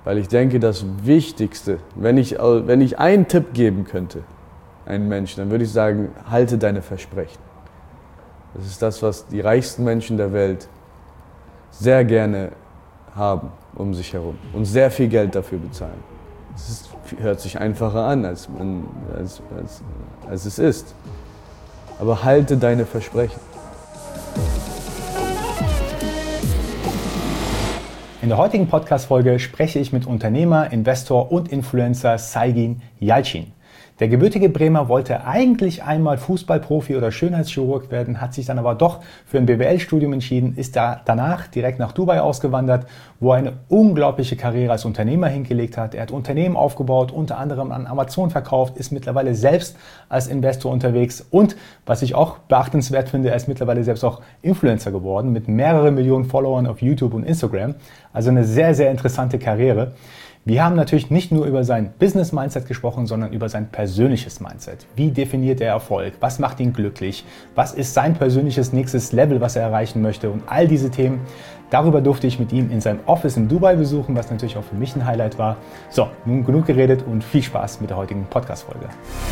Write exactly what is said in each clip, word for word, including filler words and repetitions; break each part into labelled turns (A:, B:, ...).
A: Weil ich denke, das Wichtigste, wenn ich, wenn ich einen Tipp geben könnte, einem Menschen, dann würde ich sagen, halte deine Versprechen. Das ist das, was die reichsten Menschen der Welt sehr gerne haben um sich herum und sehr viel Geld dafür bezahlen. Es ist, hört sich einfacher an, als, man, als, als, als es ist. Aber halte deine Versprechen.
B: In der heutigen Podcast-Folge spreche ich mit Unternehmer, Investor und Influencer Saygin Yalcin. Der gebürtige Bremer wollte eigentlich einmal Fußballprofi oder Schönheitschirurg werden, hat sich dann aber doch für ein B W L-Studium entschieden, ist da danach direkt nach Dubai ausgewandert, wo er eine unglaubliche Karriere als Unternehmer hingelegt hat. Er hat Unternehmen aufgebaut, unter anderem an Amazon verkauft, ist mittlerweile selbst als Investor unterwegs und, was ich auch beachtenswert finde, er ist mittlerweile selbst auch Influencer geworden mit mehreren Millionen Followern auf YouTube und Instagram. Also eine sehr, sehr interessante Karriere. Wir haben natürlich nicht nur über sein Business-Mindset gesprochen, sondern über sein persönliches Mindset. Wie definiert er Erfolg? Was macht ihn glücklich? Was ist sein persönliches nächstes Level, was er erreichen möchte? Und all diese Themen, darüber durfte ich mit ihm in seinem Office in Dubai besuchen, was natürlich auch für mich ein Highlight war. So, nun genug geredet und viel Spaß mit der heutigen Podcast-Folge.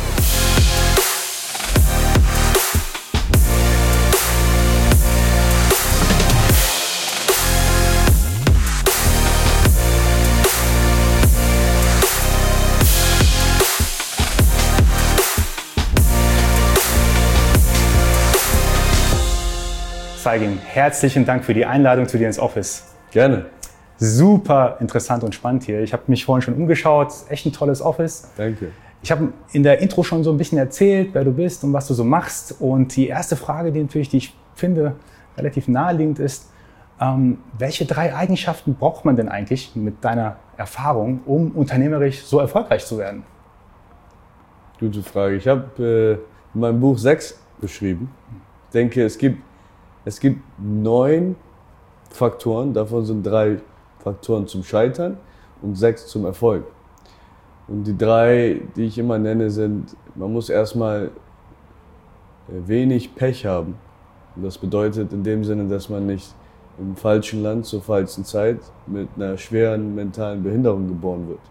B: Saygin, herzlichen Dank für die Einladung zu dir ins Office.
A: Gerne.
B: Super interessant und spannend hier. Ich habe mich vorhin schon umgeschaut. Echt ein tolles Office.
A: Danke.
B: Ich habe in der Intro schon so ein bisschen erzählt, wer du bist und was du so machst. Und die erste Frage, die natürlich, die ich finde, relativ naheliegend ist, ähm, welche drei Eigenschaften braucht man denn eigentlich mit deiner Erfahrung, um unternehmerisch so erfolgreich zu werden?
A: Gute Frage. Ich habe äh, in meinem Buch sechs beschrieben. Ich denke, es gibt Es gibt neun Faktoren, davon sind drei Faktoren zum Scheitern und sechs zum Erfolg. Und die drei, die ich immer nenne, sind, man muss erstmal wenig Pech haben. Und das bedeutet in dem Sinne, dass man nicht im falschen Land zur falschen Zeit mit einer schweren mentalen Behinderung geboren wird.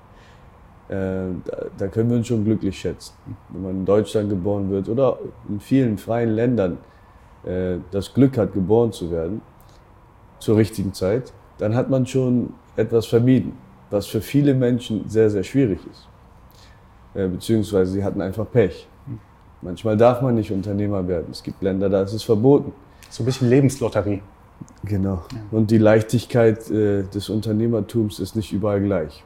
A: Da können wir uns schon glücklich schätzen. Wenn man in Deutschland geboren wird oder in vielen freien Ländern das Glück hat, geboren zu werden, zur richtigen Zeit, dann hat man schon etwas vermieden, was für viele Menschen sehr, sehr schwierig ist. Beziehungsweise sie hatten einfach Pech. Manchmal darf man nicht Unternehmer werden. Es gibt Länder, da ist es verboten.
B: So ein bisschen Lebenslotterie.
A: Genau. Und die Leichtigkeit äh, des Unternehmertums ist nicht überall gleich.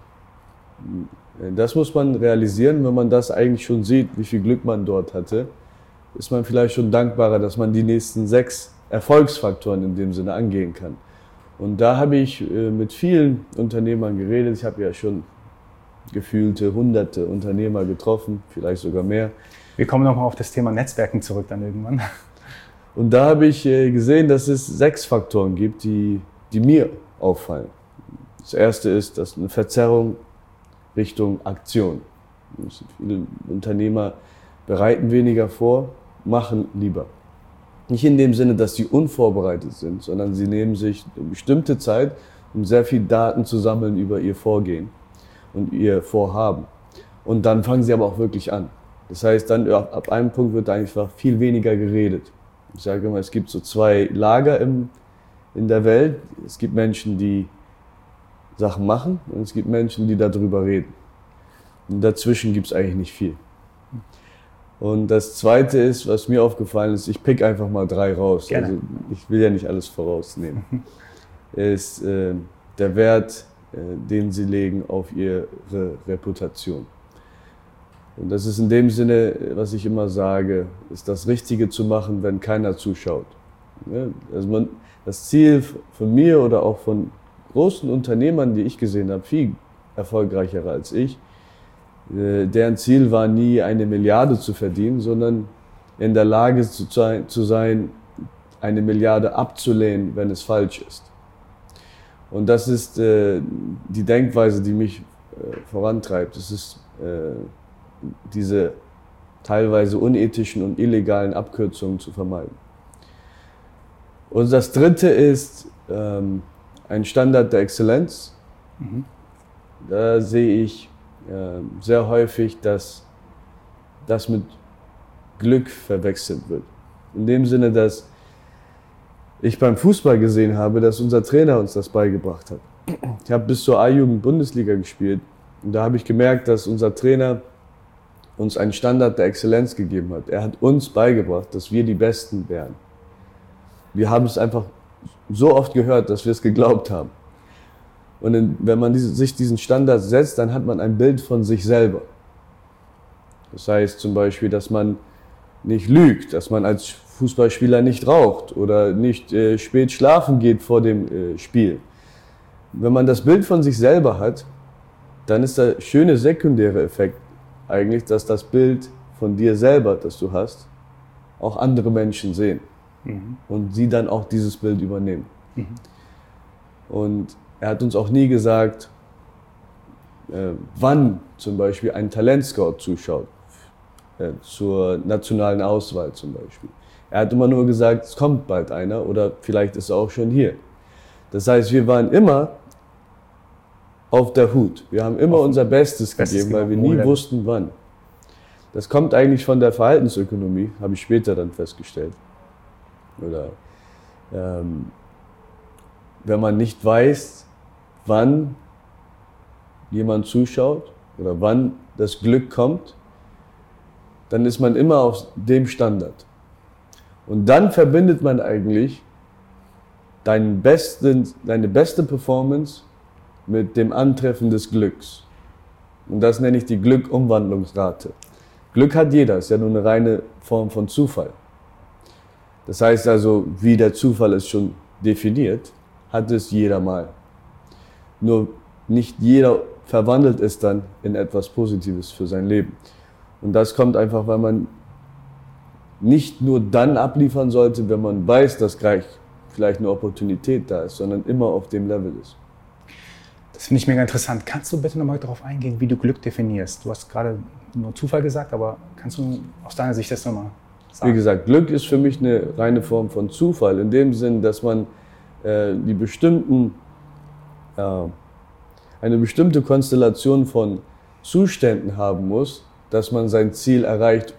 A: Das muss man realisieren, wenn man das eigentlich schon sieht, wie viel Glück man dort hatte, ist man vielleicht schon dankbarer, dass man die nächsten sechs Erfolgsfaktoren in dem Sinne angehen kann. Und da habe ich äh, mit vielen Unternehmern geredet. Ich habe ja schon gefühlte hunderte Unternehmer getroffen, vielleicht sogar mehr.
B: Wir kommen nochmal auf das Thema Netzwerken zurück dann irgendwann.
A: Und da habe ich äh, gesehen, dass es sechs Faktoren gibt, die, die mir auffallen. Das erste ist, dass eine Verzerrung Richtung Aktion. Viele Unternehmer bereiten weniger vor, machen lieber. Nicht in dem Sinne, dass sie unvorbereitet sind, sondern sie nehmen sich eine bestimmte Zeit, um sehr viel Daten zu sammeln über ihr Vorgehen und ihr Vorhaben. Und dann fangen sie aber auch wirklich an. Das heißt, dann ab einem Punkt wird einfach viel weniger geredet. Ich sage immer, es gibt so zwei Lager im, in der Welt. Es gibt Menschen, die Sachen machen und es gibt Menschen, die darüber reden. Und dazwischen gibt es eigentlich nicht viel. Und das Zweite ist, was mir aufgefallen ist, ich pick einfach mal drei raus.
B: Gerne.
A: Also ich will ja nicht alles vorausnehmen. Ist äh, der Wert, äh, den sie legen auf ihre Reputation. Und das ist in dem Sinne, was ich immer sage, ist das Richtige zu machen, wenn keiner zuschaut. Ja, also man, das Ziel von mir oder auch von großen Unternehmern, die ich gesehen habe, viel erfolgreicher als ich, deren Ziel war nie, eine Milliarde zu verdienen, sondern in der Lage zu sein, eine Milliarde abzulehnen, wenn es falsch ist. Und das ist äh, die Denkweise, die mich äh, vorantreibt. Es ist äh, diese teilweise unethischen und illegalen Abkürzungen zu vermeiden. Und das Dritte ist ähm, ein Standard der Exzellenz. Mhm. da sehe ich äh, sehr häufig, dass das mit Glück verwechselt wird. In dem Sinne, dass ich beim Fußball gesehen habe, dass unser Trainer uns das beigebracht hat. Ich habe bis zur A-Jugend-Bundesliga gespielt und da habe ich gemerkt, dass unser Trainer uns einen Standard der Exzellenz gegeben hat. Er hat uns beigebracht, dass wir die Besten wären. Wir haben es einfach so oft gehört, dass wir es geglaubt haben. Und in, wenn man diese, sich diesen Standard setzt, dann hat man ein Bild von sich selber. Das heißt zum Beispiel, dass man nicht lügt, dass man als Fußballspieler nicht raucht oder nicht äh, spät schlafen geht vor dem äh, Spiel. Wenn man das Bild von sich selber hat, dann ist der schöne sekundäre Effekt eigentlich, dass das Bild von dir selber, das du hast, auch andere Menschen sehen. Mhm. Und sie dann auch dieses Bild übernehmen. Mhm. Und er hat uns auch nie gesagt, äh, wann zum Beispiel ein Talentscout zuschaut, äh, zur nationalen Auswahl zum Beispiel. Er hat immer nur gesagt, es kommt bald einer oder vielleicht ist er auch schon hier. Das heißt, wir waren immer auf der Hut. Wir haben immer auf unser Bestes, Bestes gegeben, weil wir nie Level. wussten, wann. Das kommt eigentlich von der Verhaltensökonomie, habe ich später dann festgestellt. Oder ähm, wenn man nicht weiß, wann jemand zuschaut oder wann das Glück kommt, dann ist man immer auf dem Standard. Und dann verbindet man eigentlich deinen besten, deine beste Performance mit dem Antreffen des Glücks. Und das nenne ich die Glückumwandlungsrate. Glück hat jeder, ist ja nur eine reine Form von Zufall. Das heißt also, wie der Zufall es schon definiert, hat es jeder mal. Nur nicht jeder verwandelt es dann in etwas Positives für sein Leben. Und das kommt einfach, weil man nicht nur dann abliefern sollte, wenn man weiß, dass gleich vielleicht eine Opportunität da ist, sondern immer auf dem Level ist.
B: Das finde ich mega interessant. Kannst du bitte nochmal darauf eingehen, wie du Glück definierst? Du hast gerade nur Zufall gesagt, aber kannst du aus deiner Sicht das nochmal sagen?
A: Wie gesagt, Glück ist für mich eine reine Form von Zufall, in dem Sinn, dass man äh, die bestimmten, äh, eine bestimmte Konstellation von Zuständen haben muss, dass man sein Ziel erreicht,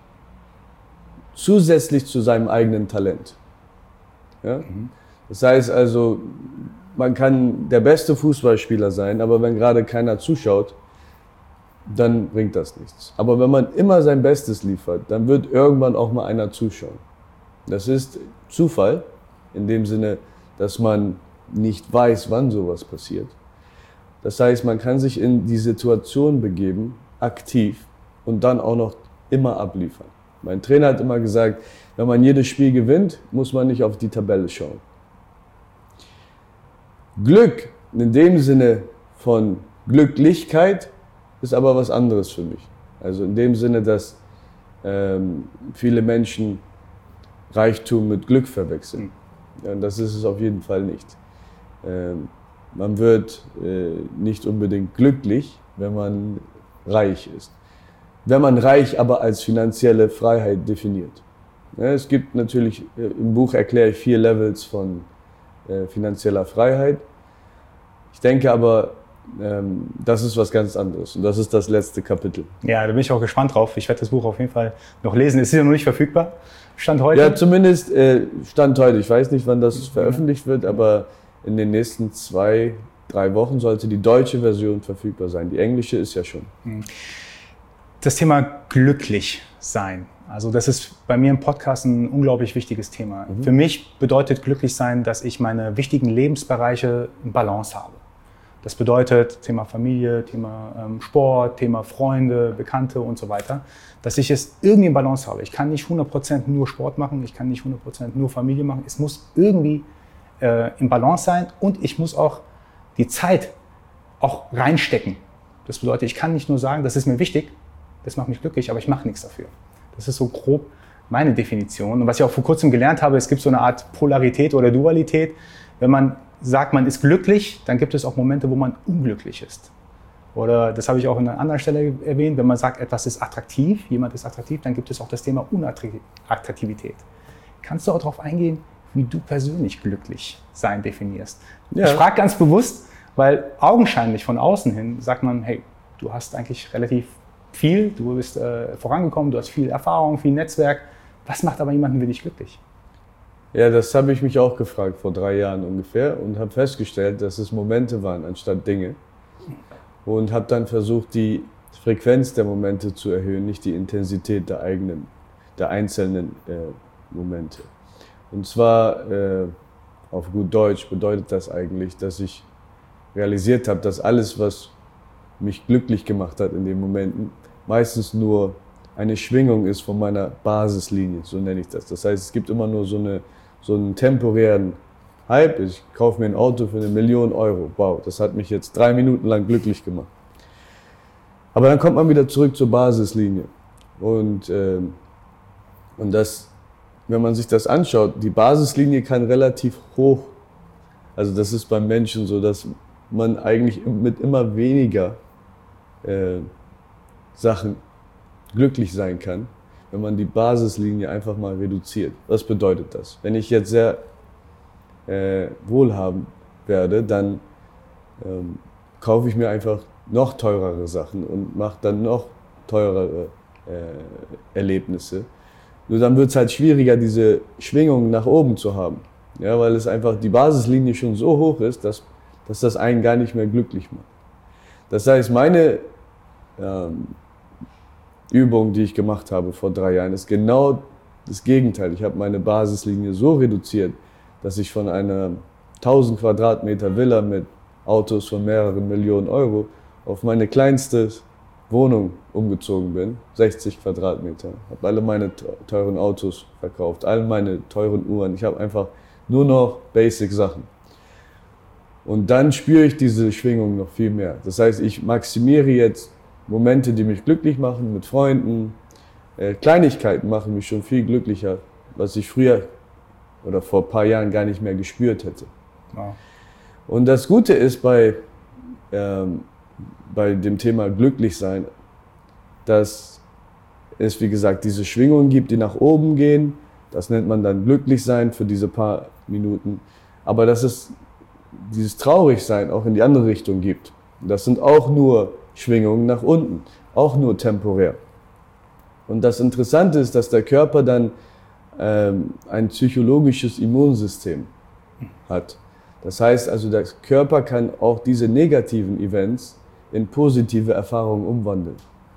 A: zusätzlich zu seinem eigenen Talent. Ja? Mhm. Das heißt also, man kann der beste Fußballspieler sein, aber wenn gerade keiner zuschaut, dann bringt das nichts. Aber wenn man immer sein Bestes liefert, dann wird irgendwann auch mal einer zuschauen. Das ist Zufall, in dem Sinne, dass man nicht weiß, wann sowas passiert. Das heißt, man kann sich in die Situation begeben, aktiv, und dann auch noch immer abliefern. Mein Trainer hat immer gesagt, wenn man jedes Spiel gewinnt, muss man nicht auf die Tabelle schauen. Glück in dem Sinne von Glücklichkeit ist aber was anderes für mich. Also in dem Sinne, dass ähm, viele Menschen Reichtum mit Glück verwechseln. Ja, das ist es auf jeden Fall nicht. Ähm, man wird äh, nicht unbedingt glücklich, wenn man reich ist. Wenn man reich aber als finanzielle Freiheit definiert. Ja, es gibt natürlich, äh, im Buch erkläre ich vier Levels von äh, finanzieller Freiheit. Ich denke aber, ähm, das ist was ganz anderes und das ist das letzte Kapitel.
B: Ja, da bin ich auch gespannt drauf. Ich werde das Buch auf jeden Fall noch lesen. Es ist ja noch nicht verfügbar, Stand heute?
A: Ja, zumindest äh, Stand heute. Ich weiß nicht, wann das mhm. veröffentlicht wird, aber in den nächsten zwei, drei Wochen sollte die deutsche Version verfügbar sein. Die englische ist ja schon.
B: Das Thema glücklich sein. Also das ist bei mir im Podcast ein unglaublich wichtiges Thema. Mhm. Für mich bedeutet glücklich sein, dass ich meine wichtigen Lebensbereiche in Balance habe. Das bedeutet Thema Familie, Thema ähm, Sport, Thema Freunde, Bekannte und so weiter, dass ich es irgendwie in Balance habe. Ich kann nicht hundert Prozent nur Sport machen, ich kann nicht hundert Prozent nur Familie machen. Es muss irgendwie äh, in Balance sein und ich muss auch die Zeit auch reinstecken. Das bedeutet, ich kann nicht nur sagen, das ist mir wichtig, das macht mich glücklich, aber ich mache nichts dafür. Das ist so grob meine Definition. Und was ich auch vor kurzem gelernt habe, es gibt so eine Art Polarität oder Dualität. Wenn man sagt, man ist glücklich, dann gibt es auch Momente, wo man unglücklich ist. Oder, das habe ich auch an einer anderen Stelle erwähnt, wenn man sagt, etwas ist attraktiv, jemand ist attraktiv, dann gibt es auch das Thema Unattraktivität. Kannst du auch darauf eingehen, wie du persönlich glücklich sein definierst? Ja. Ich frage ganz bewusst, Weil augenscheinlich von außen hin sagt man, hey, du hast eigentlich relativ viel, du bist äh, vorangekommen, du hast viel Erfahrung, viel Netzwerk. Was macht aber jemanden wie dich glücklich?
A: Ja, das habe ich mich auch gefragt vor drei Jahren ungefähr und habe festgestellt, dass es Momente waren anstatt Dinge. Und habe dann versucht, die Frequenz der Momente zu erhöhen, nicht die Intensität der eigenen, der einzelnen äh, Momente. Und zwar, äh, auf gut Deutsch, bedeutet das eigentlich, dass ich realisiert habe, dass alles, was mich glücklich gemacht hat in den Momenten, meistens nur eine Schwingung ist von meiner Basislinie, so nenne ich das. Das heißt, es gibt immer nur so, eine, so einen temporären Hype. Ich kaufe mir ein Auto für eine Million Euro. Wow, das hat mich jetzt drei Minuten lang glücklich gemacht. Aber dann kommt man wieder zurück zur Basislinie. Und, ähm, und das, wenn man sich das anschaut, die Basislinie kann relativ hoch, also das ist beim Menschen so, dass man eigentlich mit immer weniger äh, Sachen glücklich sein kann, wenn man die Basislinie einfach mal reduziert. Was bedeutet das? Wenn ich jetzt sehr äh, wohlhabend werde, dann ähm, kaufe ich mir einfach noch teurere Sachen und mache dann noch teurere äh, Erlebnisse. Nur dann wird es halt schwieriger, diese Schwingung nach oben zu haben. Ja, weil es einfach die Basislinie schon so hoch ist, dass, dass das einen gar nicht mehr glücklich macht. Das heißt, meine ähm, Übung, die ich gemacht habe vor drei Jahren, ist genau das Gegenteil. Ich habe meine Basislinie so reduziert, dass ich von einer tausend Quadratmeter Villa mit Autos von mehreren Millionen Euro auf meine kleinste Wohnung umgezogen bin, sechzig Quadratmeter. Habe alle meine teuren Autos verkauft, all meine teuren Uhren. Ich habe einfach nur noch Basic-Sachen. Und dann spüre ich diese Schwingung noch viel mehr. Das heißt, ich maximiere jetzt Momente, die mich glücklich machen, mit Freunden. Äh, Kleinigkeiten machen mich schon viel glücklicher, was ich früher oder vor ein paar Jahren gar nicht mehr gespürt hätte. Wow. Und das Gute ist bei, ähm, bei dem Thema glücklich sein, dass es, wie gesagt, diese Schwingungen gibt, die nach oben gehen. Das nennt man dann glücklich sein für diese paar Minuten. Aber dass es dieses Traurigsein auch in die andere Richtung gibt. Das sind auch nur Schwingungen nach unten, auch nur temporär. Und das Interessante ist, dass der Körper dann ähm, ein psychologisches Immunsystem hat. Das heißt also, der Körper kann auch diese negativen Events in positive Erfahrungen umwandeln.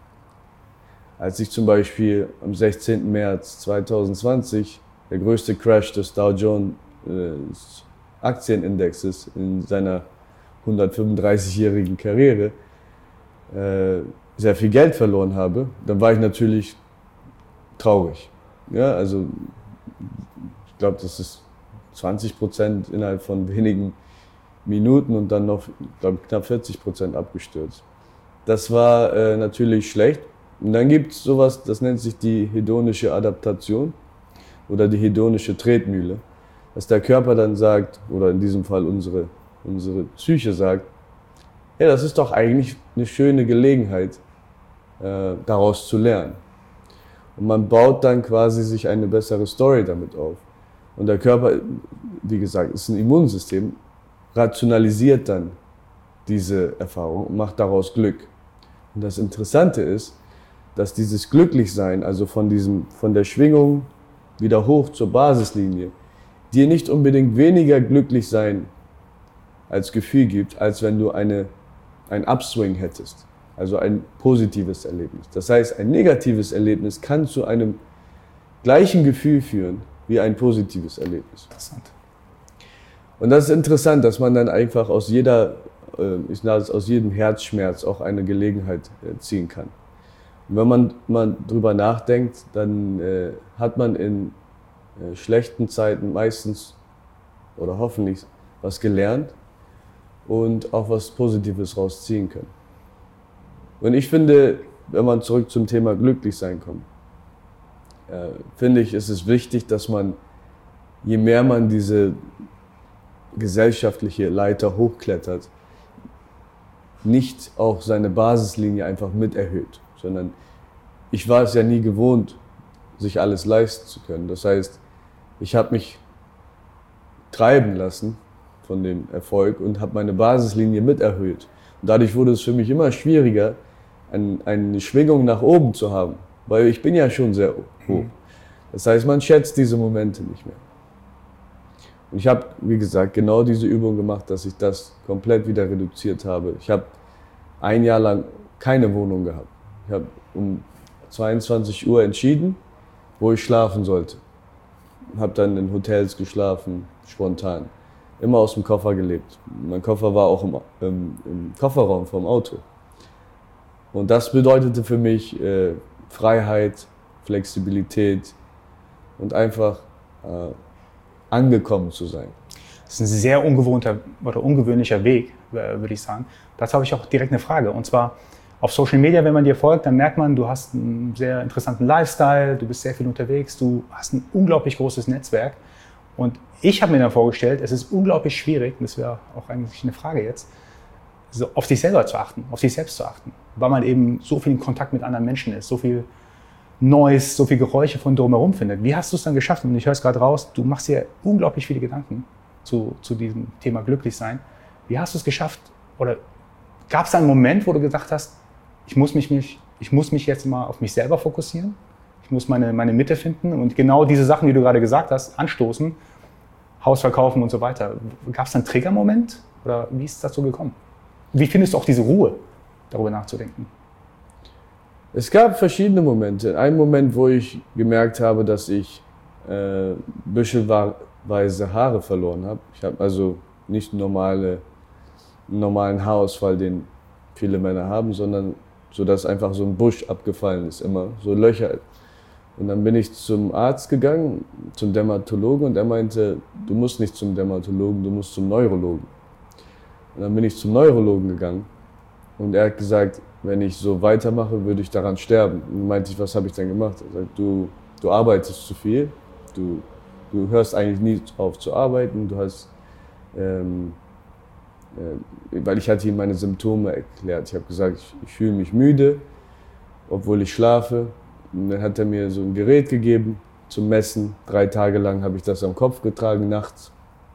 A: Als ich zum Beispiel am sechzehnten März zweitausendzwanzig, der größte Crash des Dow Jones äh, Aktienindexes in seiner hundertfünfunddreißigjährigen Karriere, äh, sehr viel Geld verloren habe, dann war ich natürlich traurig. Ja, also ich glaube, das ist zwanzig Prozent innerhalb von wenigen Minuten und dann noch, glaube ich, knapp vierzig Prozent abgestürzt. Das war äh, natürlich schlecht. Und dann gibt es sowas, das nennt sich die hedonische Adaptation oder die hedonische Tretmühle, dass der Körper dann sagt, oder in diesem Fall unsere, unsere Psyche sagt, ja, das ist doch eigentlich eine schöne Gelegenheit, äh, daraus zu lernen. Und man baut dann quasi sich eine bessere Story damit auf. Und der Körper, wie gesagt, ist ein Immunsystem, rationalisiert dann diese Erfahrung und macht daraus Glück. Und das Interessante ist, dass dieses Glücklichsein, also von, diesem, von der Schwingung wieder hoch zur Basislinie, dir nicht unbedingt weniger glücklich sein als Gefühl gibt, als wenn du eine, ein Upswing hättest, also ein positives Erlebnis. Das heißt, ein negatives Erlebnis kann zu einem gleichen Gefühl führen wie ein positives Erlebnis.
B: Interessant.
A: Und das ist interessant, dass man dann einfach aus jeder, ich sage es, aus jedem Herzschmerz auch eine Gelegenheit ziehen kann. Und wenn man, man drüber nachdenkt, dann äh, hat man in äh, schlechten Zeiten meistens oder hoffentlich was gelernt und auch was Positives rausziehen können. Und ich finde, wenn man zurück zum Thema Glücklichsein kommt, äh, finde ich, ist es wichtig, dass man, je mehr man diese gesellschaftliche Leiter hochklettert, nicht auch seine Basislinie einfach mit erhöht, sondern ich war es ja nie gewohnt, sich alles leisten zu können. Das heißt, ich habe mich treiben lassen von dem Erfolg und habe meine Basislinie mit erhöht. Und dadurch wurde es für mich immer schwieriger, ein, eine Schwingung nach oben zu haben, weil ich bin ja schon sehr hoch. Das heißt, man schätzt diese Momente nicht mehr. Und ich habe, wie gesagt, genau diese Übung gemacht, dass ich das komplett wieder reduziert habe. Ich habe ein Jahr lang keine Wohnung gehabt. Ich habe um zweiundzwanzig Uhr entschieden, wo ich schlafen sollte. Habe dann in Hotels geschlafen, spontan. Immer aus dem Koffer gelebt. Mein Koffer war auch im, im, im Kofferraum vom Auto. Und das bedeutete für mich äh, Freiheit, Flexibilität und einfach äh, angekommen zu sein.
B: Das ist ein sehr ungewohnter oder ungewöhnlicher Weg, würde ich sagen. Dazu habe ich auch direkt eine Frage. Und zwar auf Social Media, wenn man dir folgt, dann merkt man, du hast einen sehr interessanten Lifestyle, du bist sehr viel unterwegs, du hast ein unglaublich großes Netzwerk. Und ich habe mir dann vorgestellt, es ist unglaublich schwierig, das wäre auch eigentlich eine Frage jetzt, so auf sich selber zu achten, auf sich selbst zu achten, weil man eben so viel in Kontakt mit anderen Menschen ist, so viel Neues, so viel Geräusche von drumherum findet. Wie hast du es dann geschafft? Und ich höre es gerade raus, du machst dir unglaublich viele Gedanken zu, zu diesem Thema glücklich sein. Wie hast du es geschafft? Oder gab es da einen Moment, wo du gedacht hast, ich muss mich, mich, ich muss mich jetzt mal auf mich selber fokussieren? Ich muss meine, meine Mitte finden und genau diese Sachen, die du gerade gesagt hast, anstoßen, Haus verkaufen und so weiter. Gab es da einen Triggermoment oder wie ist das dazu gekommen? Wie findest du auch diese Ruhe, darüber nachzudenken?
A: Es gab verschiedene Momente. Ein Moment, wo ich gemerkt habe, dass ich äh, büschelweise Haare verloren habe. Ich habe also nicht normale, einen normalen Haarausfall, den viele Männer haben, sondern so, dass einfach so ein Busch abgefallen ist, immer so Löcher. Und dann bin ich zum Arzt gegangen, zum Dermatologen, und er meinte, du musst nicht zum Dermatologen, du musst zum Neurologen. Und dann bin ich zum Neurologen gegangen und er hat gesagt, wenn ich so weitermache, würde ich daran sterben. Und dann meinte ich, was habe ich denn gemacht? Er sagt, du, du arbeitest zu viel, du, du hörst eigentlich nie auf zu arbeiten, du hast, ähm, äh, weil ich hatte ihm meine Symptome erklärt. Ich habe gesagt, ich, ich fühle mich müde, obwohl ich schlafe. Und dann hat er mir so ein Gerät gegeben zum Messen. Drei Tage lang habe ich das am Kopf getragen, nachts.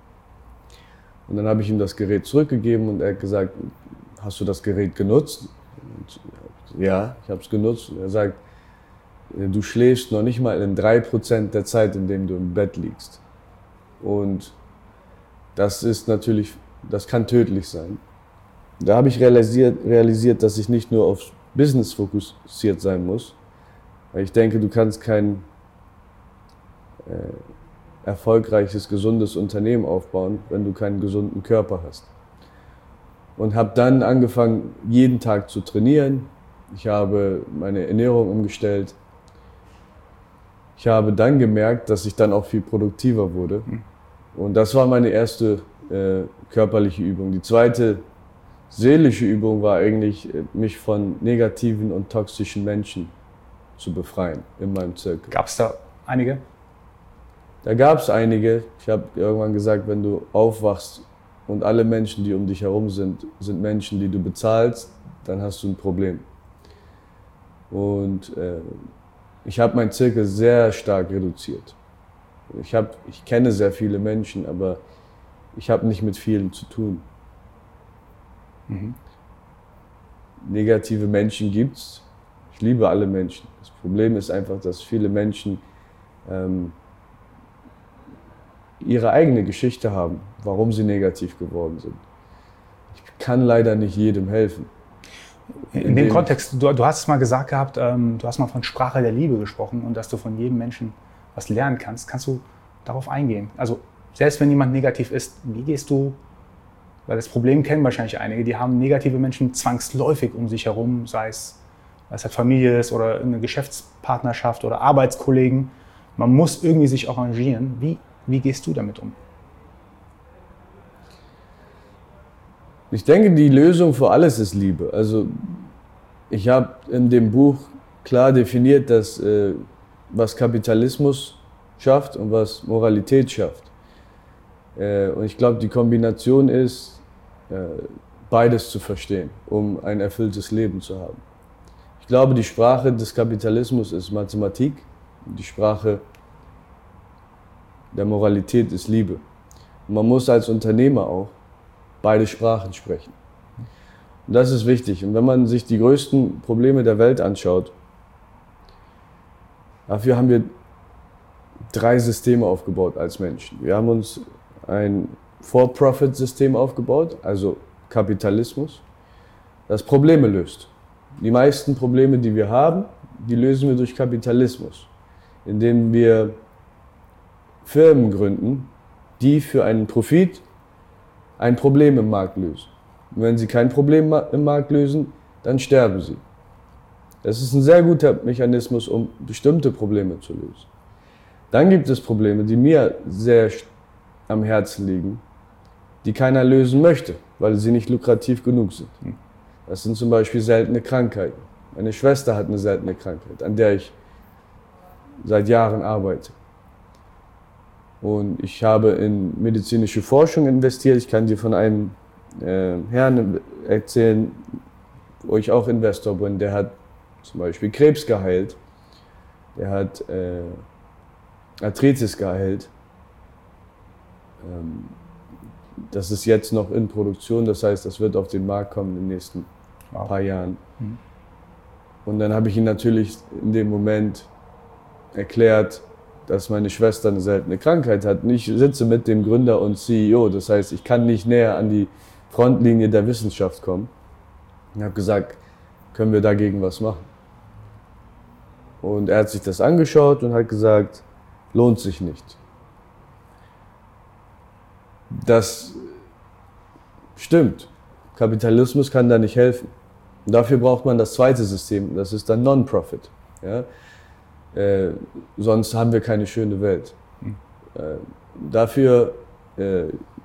A: Und dann habe ich ihm das Gerät zurückgegeben und er hat gesagt, hast du das Gerät genutzt? Und ja, ich habe es genutzt. Und er sagt, du schläfst noch nicht mal in drei Prozent der Zeit, in dem du im Bett liegst. Und das ist natürlich, das kann tödlich sein. Da habe ich realisiert, realisiert, dass ich nicht nur aufs Business fokussiert sein muss, weil ich denke, du kannst kein äh, erfolgreiches, gesundes Unternehmen aufbauen, wenn du keinen gesunden Körper hast. Und habe dann angefangen, jeden Tag zu trainieren. Ich habe meine Ernährung umgestellt. Ich habe dann gemerkt, dass ich dann auch viel produktiver wurde. Und das war meine erste äh, körperliche Übung. Die zweite seelische Übung war eigentlich, mich von negativen und toxischen Menschen zu befreien in meinem Zirkel.
B: Gab es da einige?
A: Da gab es einige. Ich habe irgendwann gesagt, wenn du aufwachst und alle Menschen, die um dich herum sind, sind Menschen, die du bezahlst, dann hast du ein Problem. Und äh, ich habe meinen Zirkel sehr stark reduziert. Ich, hab, ich kenne sehr viele Menschen, aber ich habe nicht mit vielen zu tun. Mhm. Negative Menschen gibt's. Ich liebe alle Menschen. Das Problem ist einfach, dass viele Menschen ähm, ihre eigene Geschichte haben, warum sie negativ geworden sind. Ich kann leider nicht jedem helfen.
B: In, in dem Kontext, du, du hast es mal gesagt gehabt, ähm, du hast mal von Sprache der Liebe gesprochen und dass du von jedem Menschen was lernen kannst. Kannst du darauf eingehen? Also selbst wenn jemand negativ ist, wie gehst du, weil das Problem kennen wahrscheinlich einige, die haben negative Menschen zwangsläufig um sich herum, sei es, weil es halt Familie ist oder eine Geschäftspartnerschaft oder Arbeitskollegen. Man muss irgendwie sich arrangieren. Wie, wie gehst du damit um?
A: Ich denke, die Lösung für alles ist Liebe. Also ich habe in dem Buch klar definiert, dass äh, was Kapitalismus schafft und was Moralität schafft. Äh, und ich glaube, die Kombination ist, äh, beides zu verstehen, um ein erfülltes Leben zu haben. Ich glaube, die Sprache des Kapitalismus ist Mathematik, die Sprache der Moralität ist Liebe. Man muss als Unternehmer auch beide Sprachen sprechen. Und das ist wichtig. Und wenn man sich die größten Probleme der Welt anschaut, dafür haben wir drei Systeme aufgebaut als Menschen. Wir haben uns ein For-Profit-System aufgebaut, also Kapitalismus, das Probleme löst. Die meisten Probleme, die wir haben, die lösen wir durch Kapitalismus, indem wir Firmen gründen, die für einen Profit ein Problem im Markt lösen. Und wenn sie kein Problem im Markt lösen, dann sterben sie. Das ist ein sehr guter Mechanismus, um bestimmte Probleme zu lösen. Dann gibt es Probleme, die mir sehr am Herzen liegen, die keiner lösen möchte, weil sie nicht lukrativ genug sind. Das sind zum Beispiel seltene Krankheiten. Meine Schwester hat eine seltene Krankheit, an der ich seit Jahren arbeite. Und ich habe in medizinische Forschung investiert. Ich kann dir von einem äh, Herrn erzählen, wo ich auch Investor bin. Der hat zum Beispiel Krebs geheilt. Der hat äh, Arthritis geheilt. Ähm, das ist jetzt noch in Produktion. Das heißt, das wird auf den Markt kommen in den nächsten wow. paar Jahren. Mhm. Und dann habe ich ihm natürlich in dem Moment erklärt, dass meine Schwester eine seltene Krankheit hat. Und ich sitze mit dem Gründer und C E O, das heißt, ich kann nicht näher an die Frontlinie der Wissenschaft kommen. Und habe gesagt, können wir dagegen was machen? Und er hat sich das angeschaut und hat gesagt, lohnt sich nicht. Das stimmt. Kapitalismus kann da nicht helfen. Und dafür braucht man das zweite System, das ist dann Non-Profit. Ja? Äh, sonst haben wir keine schöne Welt. Mhm. Äh, dafür äh,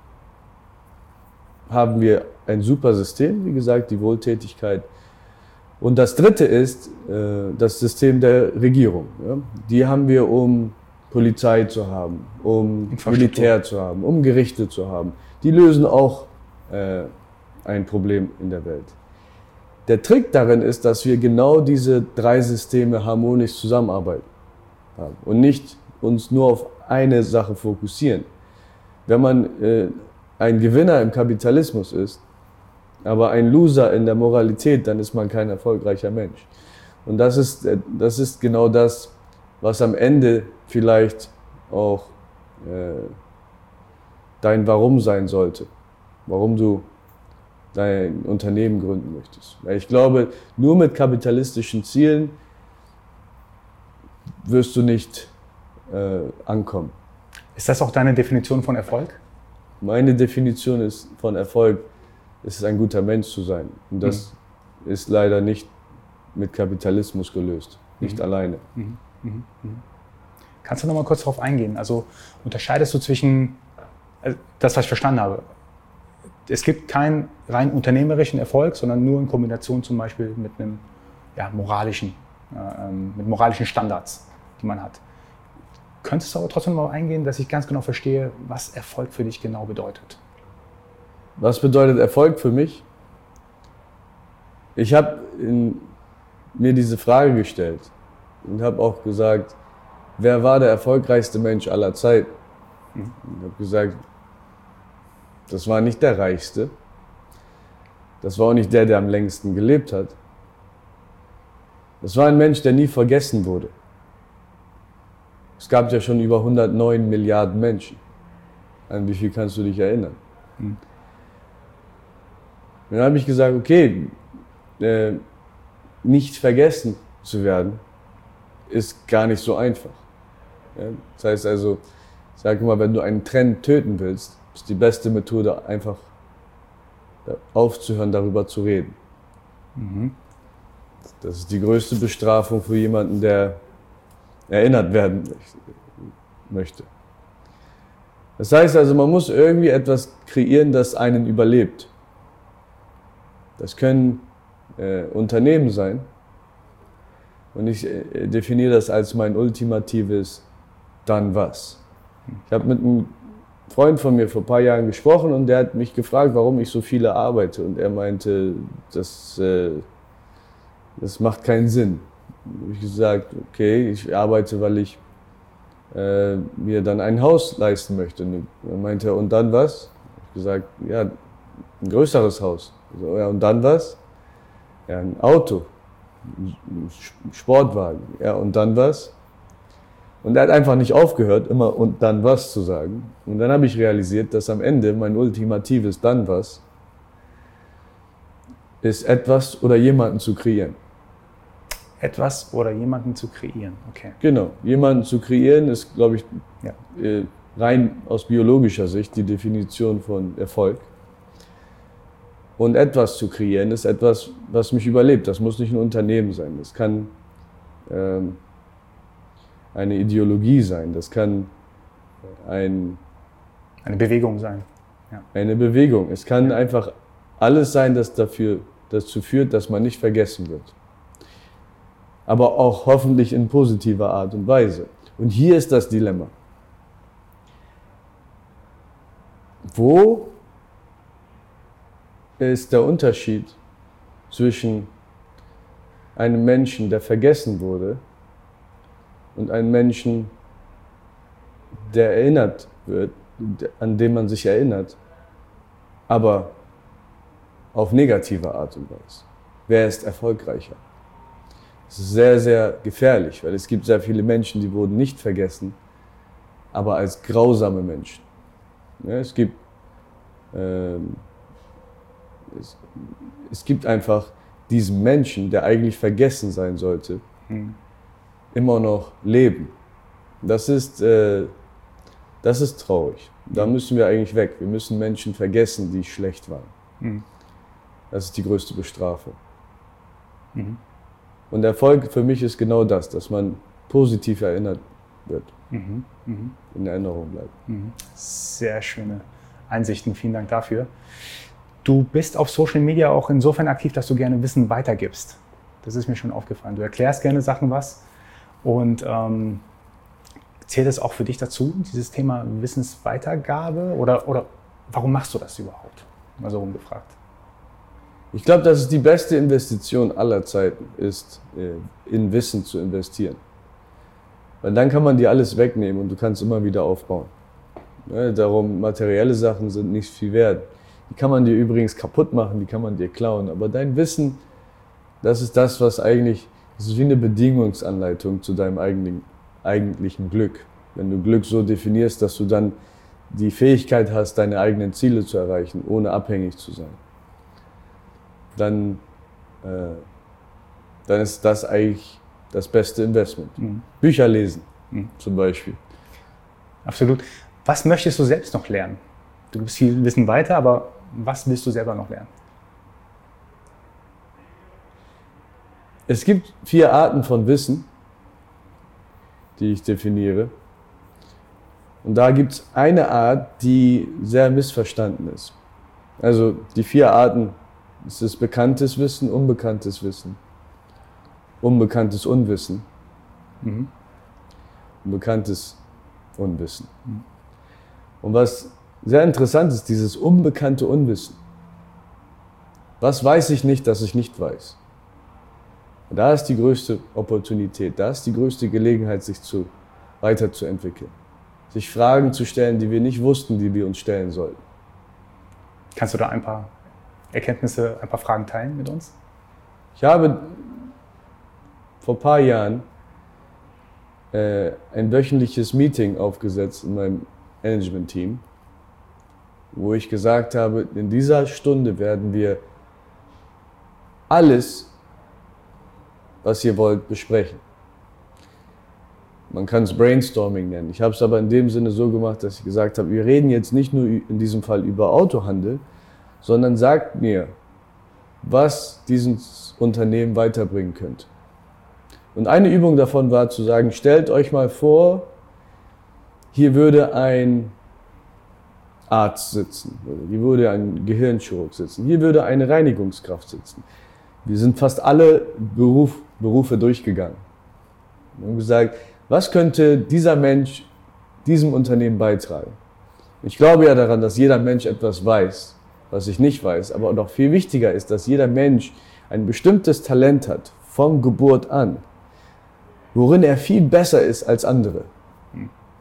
A: haben wir ein super System, wie gesagt, die Wohltätigkeit. Und das dritte ist äh, das System der Regierung. Ja? Die haben wir, um Polizei zu haben, um Militär zu haben, um Gerichte zu haben. Die lösen auch äh, ein Problem in der Welt. Der Trick darin ist, dass wir genau diese drei Systeme harmonisch zusammenarbeiten haben und nicht uns nur auf eine Sache fokussieren. Wenn man äh, ein Gewinner im Kapitalismus ist, aber ein Loser in der Moralität, dann ist man kein erfolgreicher Mensch. Und das ist, äh, das ist genau das, was am Ende vielleicht auch äh, dein Warum sein sollte, warum du dein Unternehmen gründen möchtest. Weil ich glaube, nur mit kapitalistischen Zielen wirst du nicht äh, ankommen.
B: Ist das auch deine Definition von Erfolg?
A: Meine Definition ist von Erfolg, ist es ein guter Mensch zu sein. Und das mhm. ist leider nicht mit Kapitalismus gelöst, nicht mhm. alleine.
B: Mhm. Mhm. Mhm. Kannst du noch mal kurz darauf eingehen? Also unterscheidest du zwischen, also das, was ich verstanden habe, es gibt keinen rein unternehmerischen Erfolg, sondern nur in Kombination zum Beispiel mit einem ja, moralischen, äh, mit moralischen Standards, die man hat. Könntest du aber trotzdem mal eingehen, dass ich ganz genau verstehe, was Erfolg für dich genau bedeutet?
A: Was bedeutet Erfolg für mich? Ich habe mir diese Frage gestellt und habe auch gesagt, wer war der erfolgreichste Mensch aller Zeiten? Mhm. Ich habe gesagt, das war nicht der Reichste. Das war auch nicht der, der am längsten gelebt hat. Das war ein Mensch, der nie vergessen wurde. Es gab ja schon über hundertneun Milliarden Menschen. An wie viel kannst du dich erinnern? Mhm. Dann habe ich gesagt, okay, äh, nicht vergessen zu werden, ist gar nicht so einfach. Ja? Das heißt also, ich sage immer, wenn du einen Trend töten willst, ist die beste Methode, einfach aufzuhören, darüber zu reden. Mhm. Das ist die größte Bestrafung für jemanden, der erinnert werden möchte. Das heißt also, man muss irgendwie etwas kreieren, das einen überlebt. Das können äh, Unternehmen sein. Und ich äh, definiere das als mein ultimatives Dann was. Ich habe mit einem Freund von mir vor ein paar Jahren gesprochen und der hat mich gefragt, warum ich so viele arbeite. Und er meinte, das, äh, das macht keinen Sinn. Da habe ich gesagt, okay, ich arbeite, weil ich äh, mir dann ein Haus leisten möchte. Und dann meinte er, und dann was? Ich habe gesagt, ja, ein größeres Haus. So, ja, und dann was? Ja, ein Auto, ein Sportwagen. Ja, und dann was? Und er hat einfach nicht aufgehört, immer und dann was zu sagen. Und dann habe ich realisiert, dass am Ende mein ultimatives dann was ist, etwas oder jemanden zu kreieren.
B: Etwas oder jemanden zu kreieren, okay.
A: Genau, jemanden zu kreieren ist, glaube ich,
B: ja.
A: äh, rein aus biologischer Sicht die Definition von Erfolg. Und etwas zu kreieren ist etwas, was mich überlebt. Das muss nicht ein Unternehmen sein. Das kann ähm, eine Ideologie sein. Das kann ein,
B: eine Bewegung sein. Ja.
A: Eine Bewegung. Es kann ja. einfach alles sein, das dafür, dazu führt, dass man nicht vergessen wird. Aber auch hoffentlich in positiver Art und Weise. Und hier ist das Dilemma. Wo ist der Unterschied zwischen einem Menschen, der vergessen wurde, und einem Menschen, der erinnert wird, an den man sich erinnert, aber auf negative Art und Weise? Wer ist erfolgreicher? Das ist sehr, sehr gefährlich, weil es gibt sehr viele Menschen, die wurden nicht vergessen, aber als grausame Menschen. Ja, es gibt ähm, Es, es gibt einfach diesen Menschen, der eigentlich vergessen sein sollte, hm. immer noch leben. Das ist, äh, das ist traurig. Da hm. müssen wir eigentlich weg. Wir müssen Menschen vergessen, die schlecht waren. Hm. Das ist die größte Bestrafung. Mhm. Und Erfolg für mich ist genau das, dass man positiv erinnert wird,
B: mhm. Mhm.
A: in Erinnerung bleibt.
B: Mhm. Sehr schöne Einsichten. Vielen Dank dafür. Du bist auf Social Media auch insofern aktiv, dass du gerne Wissen weitergibst. Das ist mir schon aufgefallen. Du erklärst gerne Sachen was. Und ähm, zählt es auch für dich dazu, dieses Thema Wissensweitergabe? Oder, oder warum machst du das überhaupt? Mal so rumgefragt.
A: Ich glaube, dass es die beste Investition aller Zeiten ist, in Wissen zu investieren. Weil dann kann man dir alles wegnehmen und du kannst immer wieder aufbauen. Ja, darum, materielle Sachen sind nicht viel wert. Die kann man dir übrigens kaputt machen, die kann man dir klauen. Aber dein Wissen, das ist das, was eigentlich, das ist wie eine Bedingungsanleitung zu deinem eigenen, eigentlichen Glück. Wenn du Glück so definierst, dass du dann die Fähigkeit hast, deine eigenen Ziele zu erreichen, ohne abhängig zu sein, dann, äh, dann ist das eigentlich das beste Investment. Mhm. Bücher lesen, mhm. zum Beispiel.
B: Absolut. Was möchtest du selbst noch lernen? Du gibst viel Wissen weiter, aber was willst du selber noch lernen?
A: Es gibt vier Arten von Wissen, die ich definiere. Und da gibt es eine Art, die sehr missverstanden ist. Also die vier Arten, es ist bekanntes Wissen, unbekanntes Wissen, unbekanntes Unwissen, mhm. unbekanntes Unwissen. Mhm. Und was sehr interessant ist, dieses unbekannte Unwissen. Was weiß ich nicht, dass ich nicht weiß? Und da ist die größte Opportunität, da ist die größte Gelegenheit, sich zu, weiterzuentwickeln. Sich Fragen zu stellen, die wir nicht wussten, die wir uns stellen sollten.
B: Kannst du da ein paar Erkenntnisse, ein paar Fragen teilen mit uns?
A: Ich habe vor ein paar Jahren äh, ein wöchentliches Meeting aufgesetzt in meinem Management-Team, wo ich gesagt habe, in dieser Stunde werden wir alles, was ihr wollt, besprechen. Man kann es Brainstorming nennen. Ich habe es aber in dem Sinne so gemacht, dass ich gesagt habe, wir reden jetzt nicht nur in diesem Fall über Autohandel, sondern sagt mir, was dieses Unternehmen weiterbringen könnte. Und eine Übung davon war zu sagen, stellt euch mal vor, hier würde ein Arzt sitzen, hier würde ein Gehirnchirurg sitzen, hier würde eine Reinigungskraft sitzen. Wir sind fast alle Beruf, Berufe durchgegangen. Wir haben gesagt, was könnte dieser Mensch diesem Unternehmen beitragen? Ich glaube ja daran, dass jeder Mensch etwas weiß, was ich nicht weiß, aber noch viel wichtiger ist, dass jeder Mensch ein bestimmtes Talent hat, von Geburt an, worin er viel besser ist als andere.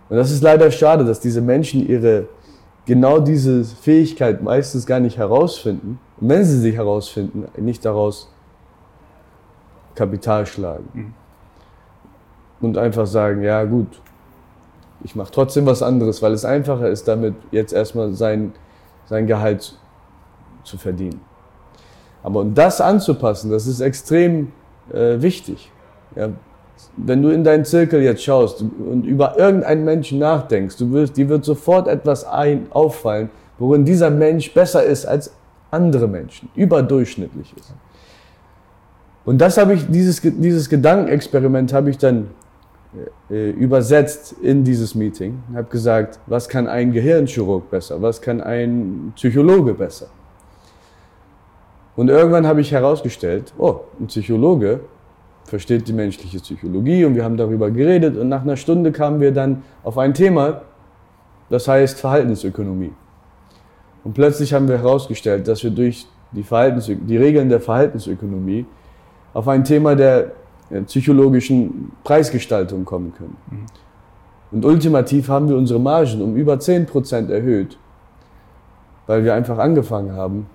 A: Und das ist leider schade, dass diese Menschen ihre, genau diese Fähigkeit meistens gar nicht herausfinden. Und wenn sie sie herausfinden, nicht daraus Kapital schlagen. Mhm. Und einfach sagen, ja gut, ich mache trotzdem was anderes, weil es einfacher ist, damit jetzt erstmal sein, sein Gehalt zu verdienen. Aber um das anzupassen, das ist extrem äh, wichtig. Ja, wenn du in deinen Zirkel jetzt schaust und über irgendeinen Menschen nachdenkst, du wirst, dir wird sofort etwas ein, auffallen, worin dieser Mensch besser ist als andere Menschen, überdurchschnittlich ist. Und das habe ich, dieses, dieses Gedankenexperiment habe ich dann äh, übersetzt in dieses Meeting. Ich habe gesagt, was kann ein Gehirnchirurg besser, was kann ein Psychologe besser? Und irgendwann habe ich herausgestellt, oh, ein Psychologe versteht die menschliche Psychologie und wir haben darüber geredet und nach einer Stunde kamen wir dann auf ein Thema, das heißt Verhaltensökonomie. Und plötzlich haben wir herausgestellt, dass wir durch die, Verhaltens- die Regeln der Verhaltensökonomie auf ein Thema der psychologischen Preisgestaltung kommen können. Mhm. Und ultimativ haben wir unsere Margen um über zehn Prozent erhöht, weil wir einfach angefangen haben,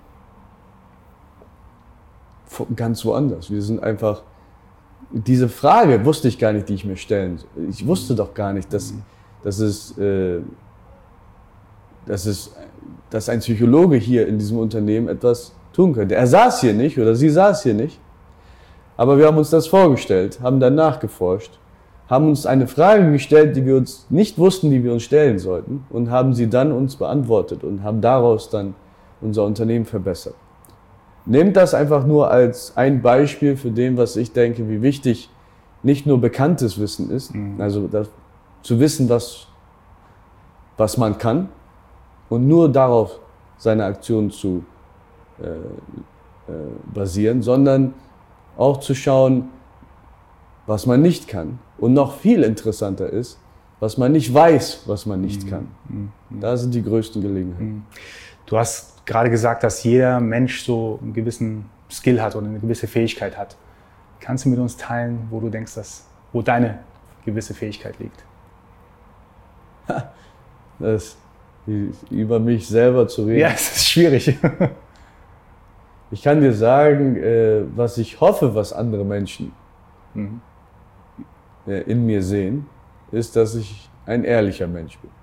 A: ganz woanders. Wir sind einfach, diese Frage wusste ich gar nicht, die ich mir stellen. Ich wusste doch gar nicht, dass, dass, es, äh, dass, es, dass ein Psychologe hier in diesem Unternehmen etwas tun könnte. Er saß hier nicht oder sie saß hier nicht, aber wir haben uns das vorgestellt, haben dann nachgeforscht, haben uns eine Frage gestellt, die wir uns nicht wussten, die wir uns stellen sollten und haben sie dann uns beantwortet und haben daraus dann unser Unternehmen verbessert. Nehmt das einfach nur als ein Beispiel für dem, was ich denke, wie wichtig nicht nur bekanntes Wissen ist, mhm. also das, zu wissen, was, was man kann und nur darauf seine Aktionen zu äh, äh, basieren, sondern auch zu schauen, was man nicht kann. Und noch viel interessanter ist, was man nicht weiß, was man nicht mhm. kann. Mhm. Da sind die größten Gelegenheiten.
B: Du hast gerade gesagt, dass jeder Mensch so einen gewissen Skill hat oder eine gewisse Fähigkeit hat. Kannst du mit uns teilen, wo du denkst, dass, wo deine gewisse Fähigkeit liegt?
A: Das, über mich selber zu reden.
B: Ja, es ist schwierig.
A: Ich kann dir sagen, was ich hoffe, was andere Menschen mhm. in mir sehen, ist, dass ich ein ehrlicher Mensch bin.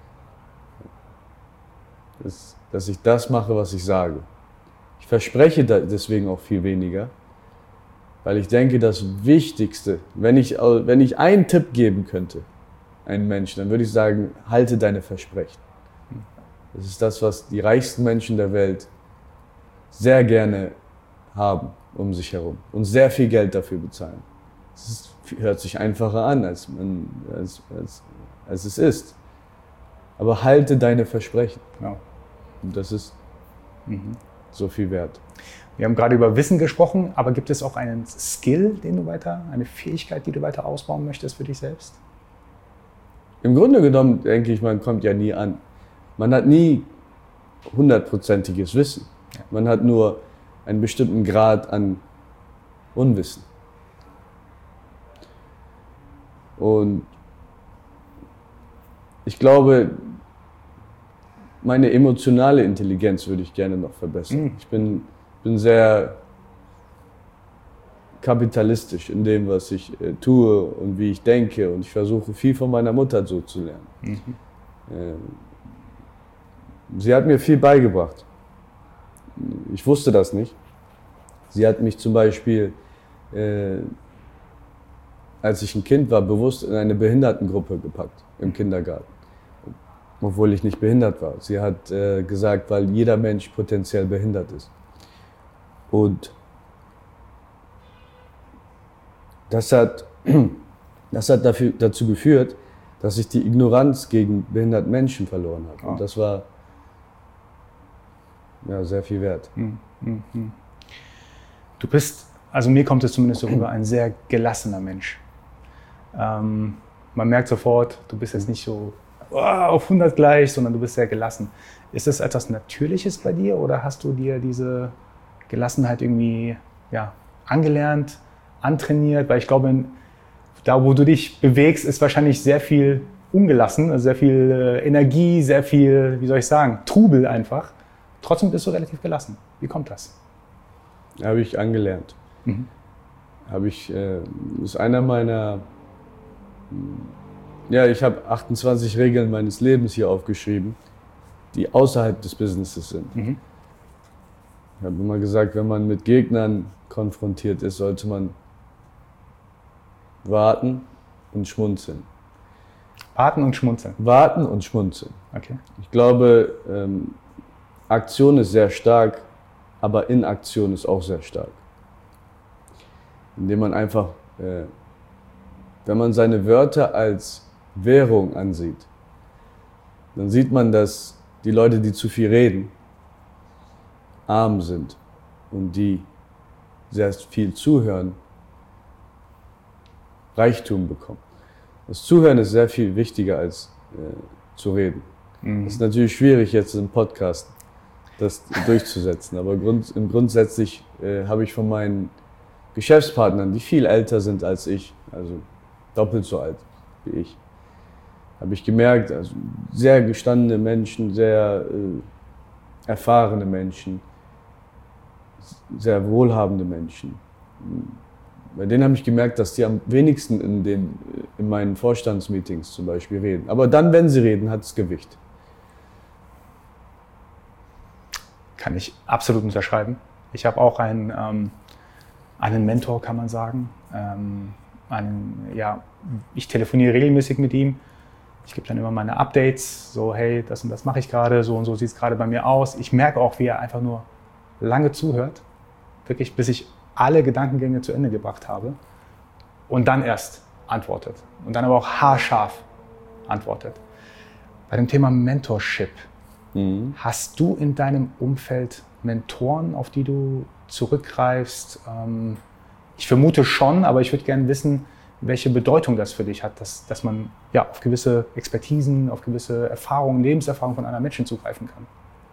A: Das, dass ich das mache, was ich sage. Ich verspreche deswegen auch viel weniger, weil ich denke, das Wichtigste, wenn ich, wenn ich einen Tipp geben könnte, einem Menschen, dann würde ich sagen, halte deine Versprechen. Das ist das, was die reichsten Menschen der Welt sehr gerne haben um sich herum und sehr viel Geld dafür bezahlen. Es hört sich einfacher an, als, man, als, als, als es ist. Aber halte deine Versprechen. Ja. Und das ist mhm. so viel wert.
B: Wir haben gerade über Wissen gesprochen, aber gibt es auch einen Skill, den du weiter, eine Fähigkeit, die du weiter ausbauen möchtest für dich selbst?
A: Im Grunde genommen denke ich, man kommt ja nie an. Man hat nie hundertprozentiges Wissen. Ja. Man hat nur einen bestimmten Grad an Unwissen. Und ich glaube, meine emotionale Intelligenz würde ich gerne noch verbessern. Mhm. Ich bin, bin sehr kapitalistisch in dem, was ich äh, tue und wie ich denke. Und ich versuche viel von meiner Mutter so zu lernen. Mhm. Ähm, sie hat mir viel beigebracht. Ich wusste das nicht. Sie hat mich zum Beispiel, äh, als ich ein Kind war, bewusst in eine Behindertengruppe gepackt im Kindergarten. Obwohl ich nicht behindert war. Sie hat äh, gesagt, weil jeder Mensch potenziell behindert ist. Und das hat, das hat dafür, dazu geführt, dass ich die Ignoranz gegen behinderten Menschen verloren habe. Und das war ja, sehr viel wert.
B: Du bist, also mir kommt es zumindest so rüber, ein sehr gelassener Mensch. Ähm, man merkt sofort, du bist jetzt nicht so auf hundert gleich, sondern du bist sehr gelassen. Ist das etwas Natürliches bei dir oder hast du dir diese Gelassenheit irgendwie ja, angelernt, antrainiert? Weil ich glaube, da wo du dich bewegst, ist wahrscheinlich sehr viel ungelassen, also sehr viel äh, Energie, sehr viel, wie soll ich sagen, Trubel einfach. Trotzdem bist du relativ gelassen. Wie kommt das?
A: Habe ich angelernt. Mhm. Habe ich, äh, ist einer meiner, ja, ich habe achtundzwanzig Regeln meines Lebens hier aufgeschrieben, die außerhalb des Businesses sind. Mhm. Ich habe immer gesagt, wenn man mit Gegnern konfrontiert ist, sollte man warten und schmunzeln.
B: Warten und schmunzeln?
A: Warten und schmunzeln.
B: Okay.
A: Ich glaube, ähm, Aktion ist sehr stark, aber Inaktion ist auch sehr stark. Indem man einfach, äh, wenn man seine Wörter als Währung ansieht, dann sieht man, dass die Leute, die zu viel reden, arm sind und die sehr viel zuhören, Reichtum bekommen. Das Zuhören ist sehr viel wichtiger als äh, zu reden. Mhm. Das ist natürlich schwierig jetzt im Podcast das durchzusetzen, aber grund, im grundsätzlich äh, habe ich von meinen Geschäftspartnern, die viel älter sind als ich, also doppelt so alt wie ich, habe ich gemerkt, also sehr gestandene Menschen, sehr äh, erfahrene Menschen, sehr wohlhabende Menschen. Bei denen habe ich gemerkt, dass die am wenigsten in, den, in meinen Vorstandsmeetings zum Beispiel reden. Aber dann, wenn sie reden, hat es Gewicht.
B: Kann ich absolut unterschreiben. Ich habe auch einen, ähm, einen Mentor, kann man sagen. Ähm, einen, ja, ich telefoniere regelmäßig mit ihm. Ich gebe dann immer meine Updates, so hey, das und das mache ich gerade, so und so sieht es gerade bei mir aus. Ich merke auch, wie er einfach nur lange zuhört, wirklich bis ich alle Gedankengänge zu Ende gebracht habe und dann erst antwortet und dann aber auch haarscharf antwortet. Bei dem Thema Mentorship, mhm. hast du in deinem Umfeld Mentoren, auf die du zurückgreifst? Ich vermute schon, aber ich würde gerne wissen, welche Bedeutung das für dich hat, dass, dass man ja, auf gewisse Expertisen, auf gewisse Erfahrungen, Lebenserfahrungen von anderen Menschen zugreifen kann.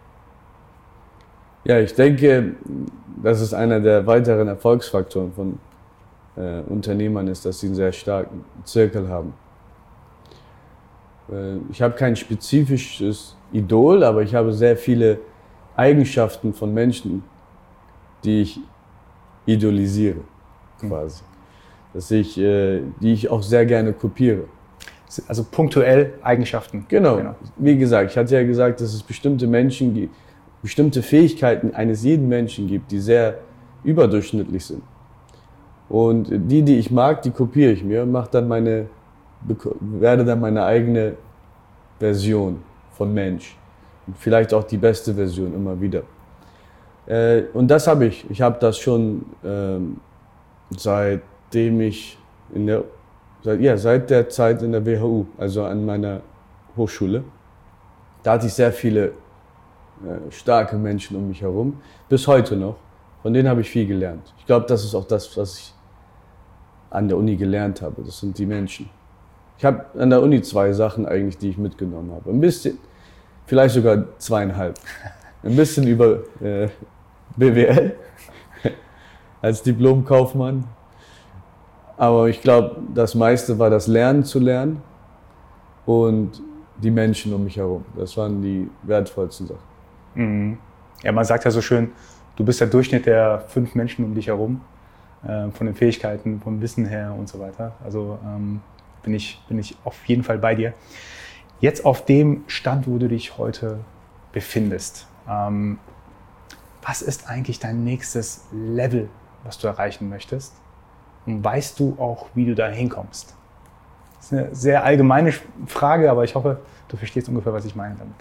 A: Ja, ich denke, das ist einer der weiteren Erfolgsfaktoren von äh, Unternehmern ist, dass sie einen sehr starken Zirkel haben. Äh, ich habe kein spezifisches Idol, aber ich habe sehr viele Eigenschaften von Menschen, die ich idolisiere, quasi. Dass ich, äh, die ich auch sehr gerne kopiere.
B: Also punktuell Eigenschaften.
A: Genau. genau. Wie gesagt, ich hatte ja gesagt, dass es bestimmte Menschen gibt, bestimmte Fähigkeiten eines jeden Menschen gibt, die sehr überdurchschnittlich sind. Und die, die ich mag, die kopiere ich mir und mache dann meine, werde dann meine eigene Version von Mensch. Und vielleicht auch die beste Version immer wieder. Äh, und das habe ich. Ich habe das schon ähm, seitdem ich in der, seit, ja, seit der Zeit in der W H U, also an meiner Hochschule. Da hatte ich sehr viele äh, starke Menschen um mich herum, bis heute noch. Von denen habe ich viel gelernt. Ich glaube, das ist auch das, was ich an der Uni gelernt habe. Das sind die Menschen. Ich habe an der Uni zwei Sachen eigentlich, die ich mitgenommen habe. Ein bisschen, vielleicht sogar zweieinhalb. Ein bisschen über äh, B W L als Diplomkaufmann. Aber ich glaube, das meiste war das Lernen zu lernen und die Menschen um mich herum. Das waren die wertvollsten Sachen.
B: Mhm. Ja, man sagt ja so schön, du bist der Durchschnitt der fünf Menschen um dich herum, äh, von den Fähigkeiten, vom Wissen her und so weiter. Also ähm, bin ich, bin ich auf jeden Fall bei dir. Jetzt auf dem Stand, wo du dich heute befindest, ähm, was ist eigentlich dein nächstes Level, was du erreichen möchtest? Und weißt du auch, wie du da hinkommst? Das ist eine sehr allgemeine Frage, aber ich hoffe, du verstehst ungefähr, was ich meine damit.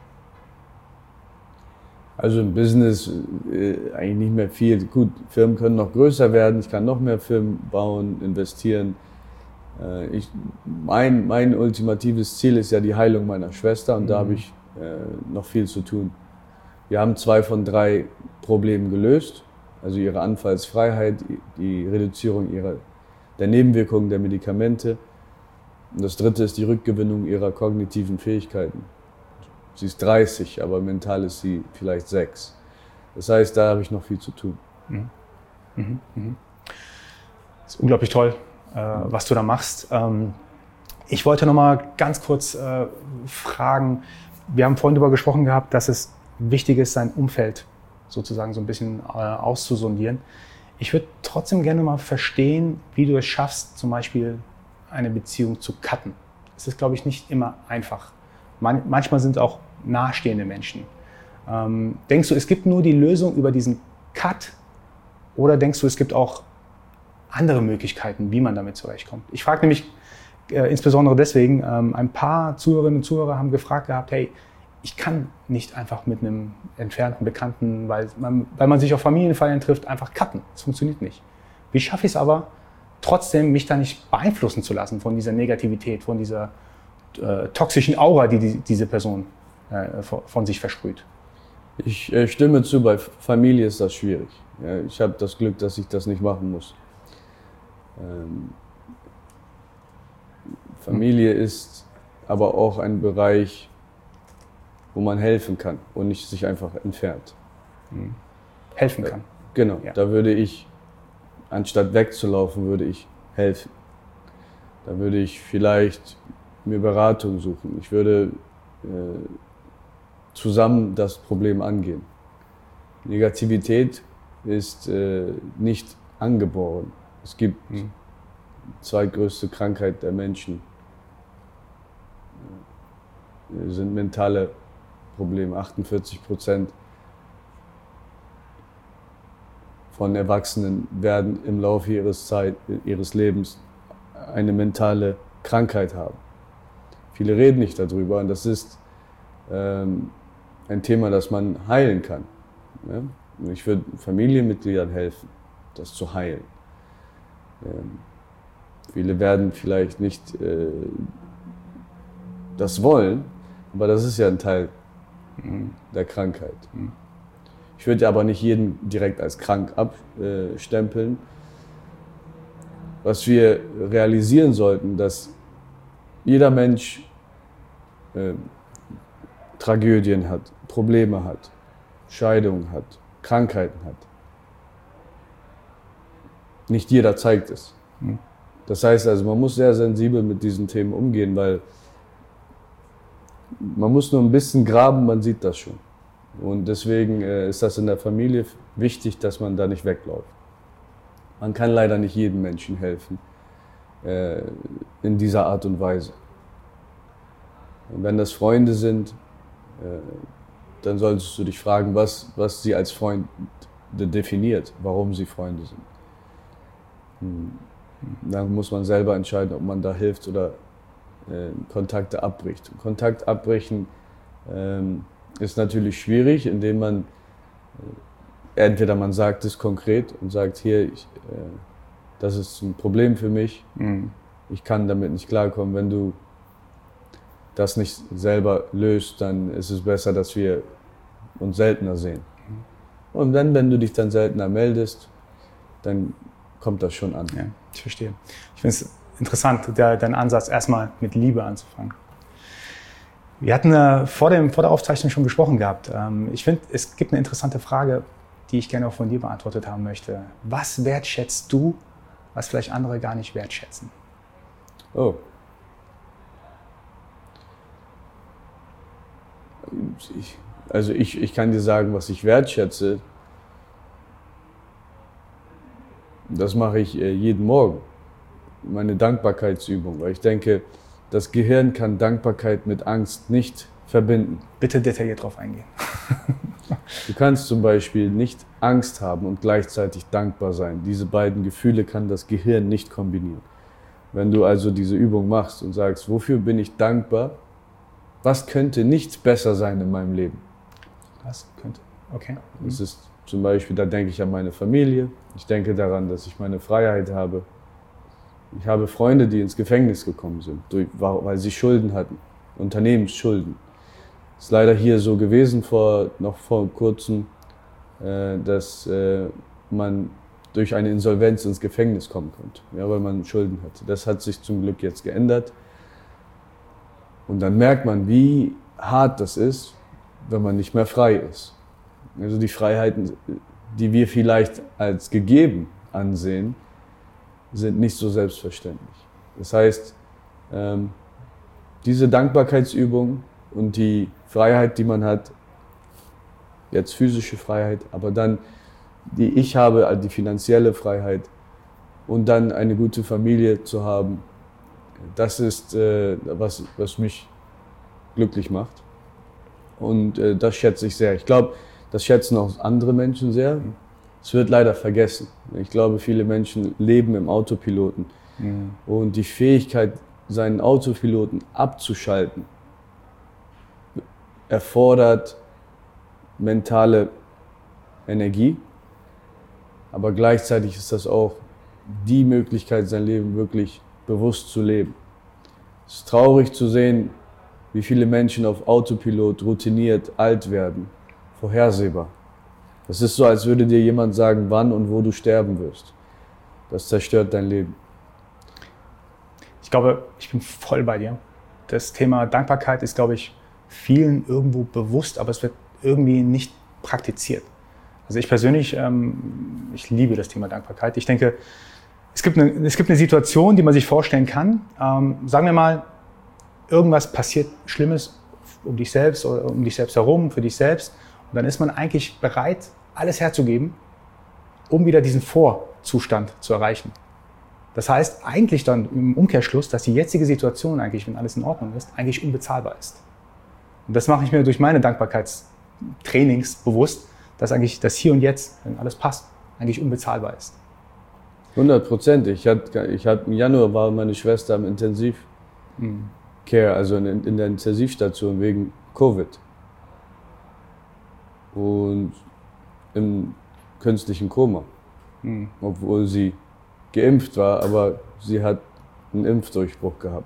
A: Also im Business äh, eigentlich nicht mehr viel. Gut, Firmen können noch größer werden, ich kann noch mehr Firmen bauen, investieren. Äh, ich, mein, mein ultimatives Ziel ist ja die Heilung meiner Schwester und mhm. da habe ich äh, noch viel zu tun. Wir haben zwei von drei Problemen gelöst, also ihre Anfallsfreiheit, die Reduzierung ihrer, der Nebenwirkungen der Medikamente. Und das dritte ist die Rückgewinnung ihrer kognitiven Fähigkeiten. Sie ist dreißig, aber mental ist sie vielleicht sechs. Das heißt, da habe ich noch viel zu tun.
B: Mhm. Mhm. Mhm. Das ist unglaublich toll, äh, was du da machst. Ähm, Ich wollte noch mal ganz kurz äh, fragen, wir haben vorhin darüber gesprochen gehabt, dass es wichtig ist, sein Umfeld sozusagen so ein bisschen äh, auszusondieren. Ich würde trotzdem gerne mal verstehen, wie du es schaffst, zum Beispiel eine Beziehung zu cutten. Das ist, glaube ich, nicht immer einfach. Man, manchmal sind es auch nahestehende Menschen. Ähm, denkst du, es gibt nur die Lösung über diesen Cut oder denkst du, es gibt auch andere Möglichkeiten, wie man damit zurechtkommt? Ich frage nämlich äh, insbesondere deswegen, ähm, ein paar Zuhörerinnen und Zuhörer haben gefragt gehabt, hey, ich kann nicht einfach mit einem entfernten Bekannten, weil man, weil man sich auf Familienfeiern trifft, einfach cutten. Das funktioniert nicht. Wie schaffe ich es aber, trotzdem mich da nicht beeinflussen zu lassen von dieser Negativität, von dieser äh, toxischen Aura, die, die diese Person äh, von sich versprüht?
A: Ich äh, stimme zu, bei Familie ist das schwierig. Ja, ich habe das Glück, dass ich das nicht machen muss. Ähm, Familie hm. ist aber auch ein Bereich, wo man helfen kann und nicht sich einfach entfernt.
B: Hm. Helfen kann?
A: Genau, ja. Da würde ich, anstatt wegzulaufen, würde ich helfen. Da würde ich vielleicht mir Beratung suchen. Ich würde äh, zusammen das Problem angehen. Negativität ist äh, nicht angeboren. Es gibt hm. zweitgrößte Krankheit der Menschen. Das sind mentale Probleme. achtundvierzig Prozent von Erwachsenen werden im Laufe ihres, Zeit, ihres Lebens eine mentale Krankheit haben. Viele reden nicht darüber und das ist ähm, ein Thema, das man heilen kann. Ja? Und ich würde Familienmitgliedern helfen, das zu heilen. Ähm, viele werden vielleicht nicht äh, das wollen, aber das ist ja ein Teil mhm. der Krankheit. Mhm. Ich würde aber nicht jeden direkt als krank abstempeln. Was wir realisieren sollten, dass jeder Mensch äh, Tragödien hat, Probleme hat, Scheidungen hat, Krankheiten hat. Nicht jeder zeigt es. Mhm. Das heißt also, man muss sehr sensibel mit diesen Themen umgehen, weil man muss nur ein bisschen graben, man sieht das schon. Und deswegen äh, ist das in der Familie wichtig, dass man da nicht wegläuft. Man kann leider nicht jedem Menschen helfen äh, in dieser Art und Weise. Und wenn das Freunde sind, äh, dann solltest du dich fragen, was, was sie als Freund definiert, warum sie Freunde sind. Hm. Dann muss man selber entscheiden, ob man da hilft oder äh, Kontakte abbricht. Kontakt abbrechen ähm, ist natürlich schwierig, indem man äh, entweder man sagt es konkret und sagt, hier, ich, äh, das ist ein Problem für mich, mhm. ich kann damit nicht klarkommen. Wenn du das nicht selber löst, dann ist es besser, dass wir uns seltener sehen. Mhm. Und dann, wenn du dich dann seltener meldest, dann kommt das schon an.
B: Ja, ich verstehe. Ich finde es interessant, der, dein Ansatz, erstmal mit Liebe anzufangen. Wir hatten äh, vor, dem, vor der Aufzeichnung schon gesprochen gehabt. Ähm, ich finde, es gibt eine interessante Frage, die ich gerne auch von dir beantwortet haben möchte. Was wertschätzt du, was vielleicht andere gar nicht wertschätzen?
A: Oh. Ich, also ich, ich kann dir sagen, was ich wertschätze. Das mache ich äh, jeden Morgen. Meine Dankbarkeitsübung, weil ich denke, das Gehirn kann Dankbarkeit mit Angst nicht verbinden.
B: Bitte detailliert drauf eingehen.
A: Du kannst zum Beispiel nicht Angst haben und gleichzeitig dankbar sein. Diese beiden Gefühle kann das Gehirn nicht kombinieren. Wenn du also diese Übung machst und sagst, wofür bin ich dankbar? Was könnte nicht besser sein in meinem Leben?
B: Was könnte? Okay.
A: Das ist zum Beispiel, da denke ich an meine Familie. Ich denke daran, dass ich meine Freiheit habe. Ich habe Freunde, die ins Gefängnis gekommen sind, weil sie Schulden hatten, Unternehmensschulden. Es ist leider hier so gewesen, vor, noch vor kurzem, äh, dass äh, man durch eine Insolvenz ins Gefängnis kommen konnte, ja, weil man Schulden hatte. Das hat sich zum Glück jetzt geändert. Und dann merkt man, wie hart das ist, wenn man nicht mehr frei ist. Also die Freiheiten, die wir vielleicht als gegeben ansehen, sind nicht so selbstverständlich. Das heißt, Ähm, diese Dankbarkeitsübung und die Freiheit, die man hat, jetzt physische Freiheit, aber dann die ich habe, also die finanzielle Freiheit und dann eine gute Familie zu haben, das ist, äh, was, was mich glücklich macht. Und äh, das schätze ich sehr. Ich glaube, das schätzen auch andere Menschen sehr. Es wird leider vergessen. Ich glaube, viele Menschen leben im Autopiloten. Mhm. Und die Fähigkeit, seinen Autopiloten abzuschalten, erfordert mentale Energie. Aber gleichzeitig ist das auch die Möglichkeit, sein Leben wirklich bewusst zu leben. Es ist traurig zu sehen, wie viele Menschen auf Autopilot routiniert alt werden, vorhersehbar. Das ist so, als würde dir jemand sagen, wann und wo du sterben wirst. Das zerstört dein Leben.
B: Ich glaube, ich bin voll bei dir. Das Thema Dankbarkeit ist, glaube ich, vielen irgendwo bewusst, aber es wird irgendwie nicht praktiziert. Also ich persönlich, ähm, ich liebe das Thema Dankbarkeit. Ich denke, es gibt eine, es gibt eine Situation, die man sich vorstellen kann. Ähm, sagen wir mal, irgendwas passiert Schlimmes um dich selbst oder um dich selbst herum, für dich selbst. Und dann ist man eigentlich bereit, alles herzugeben, um wieder diesen Vorzustand zu erreichen. Das heißt eigentlich dann im Umkehrschluss, dass die jetzige Situation eigentlich, wenn alles in Ordnung ist, eigentlich unbezahlbar ist. Und das mache ich mir durch meine Dankbarkeitstrainings bewusst, dass eigentlich das Hier und Jetzt, wenn alles passt, eigentlich unbezahlbar ist.
A: hundert Prozent. Ich hatte, ich hatte, im Januar war meine Schwester im Intensivcare, also in, in der Intensivstation wegen Covid. Und im künstlichen Koma. Mhm. Obwohl sie geimpft war, aber sie hat einen Impfdurchbruch gehabt.